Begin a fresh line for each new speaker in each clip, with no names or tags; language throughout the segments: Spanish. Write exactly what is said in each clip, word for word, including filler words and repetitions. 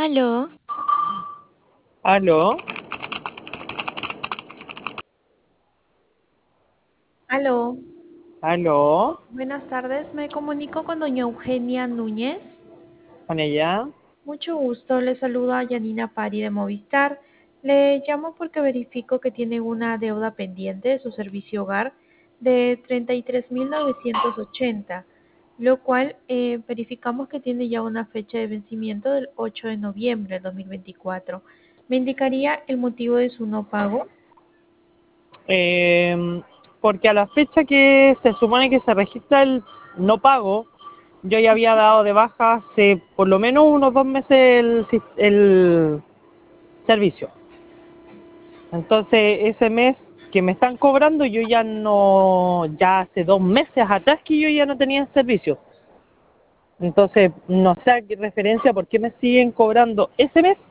Aló,
Aló,
Aló,
aló,
buenas tardes. Me comunico con doña Eugenia Núñez.
con ella.
Mucho gusto. Le saluda Yanina Pari de Movistar. Le llamo porque verifico que tiene una deuda pendiente de su servicio hogar de treinta y tres mil novecientos ochenta, lo cual eh, verificamos que tiene ya una fecha de vencimiento del ocho de noviembre de dos mil veinticuatro. ¿Me indicaría el motivo de su no pago?
Eh, Porque a la fecha que se supone que se registra el no pago, yo ya había dado de baja hace por lo menos unos dos meses el, sis- el servicio. Entonces ese mes que me están cobrando, yo ya no, ya hace dos meses atrás que yo ya no tenía el servicio. Entonces no sé a qué referencia, por qué me siguen cobrando ese mes.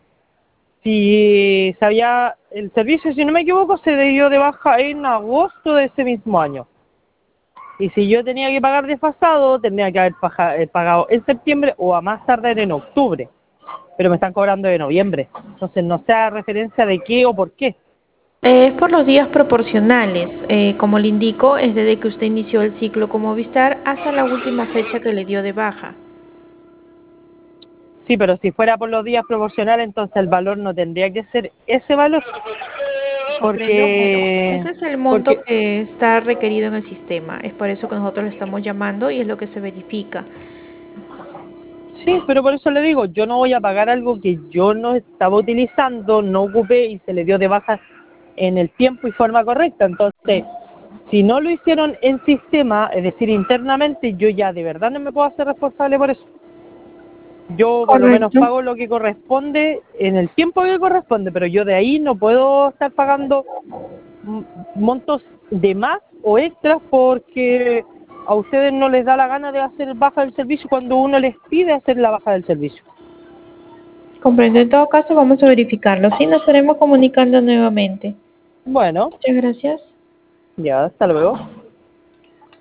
Si sabía el servicio, si no me equivoco, se dio de baja en agosto de ese mismo año. Y si yo tenía que pagar desfasado, tendría que haber paja- eh, pagado en septiembre o a más tardar en octubre. Pero me están cobrando de noviembre. Entonces no sé a referencia de qué o por qué.
Es por los días proporcionales. Eh, como le indico, es desde que usted inició el ciclo con Movistar hasta la última fecha que le dio de baja.
Sí, pero si fuera por los días proporcionales, entonces el valor no tendría que ser ese valor.
Comprendo. Bueno,
Porque,
ese es el monto
porque
que está requerido en el sistema. Es por eso que nosotros le estamos llamando y es lo que se verifica.
sí, pero por eso le digo, yo no voy a pagar algo que yo no estaba utilizando, no ocupé y se le dio de baja en el tiempo y forma correcta. Entonces, si no lo hicieron en sistema, es decir, internamente, yo ya de verdad no me puedo hacer responsable por eso. Yo por lo menos
Correcto.
pago lo que corresponde en el tiempo que corresponde, pero yo de ahí no puedo estar pagando m- montos de más o extras porque a ustedes no les da la gana de hacer baja del servicio cuando uno les pide hacer la baja del servicio.
Comprendo. En todo caso, vamos a verificarlo. Sí, nos estaremos comunicando nuevamente.
Bueno,
Muchas gracias.
ya, hasta luego.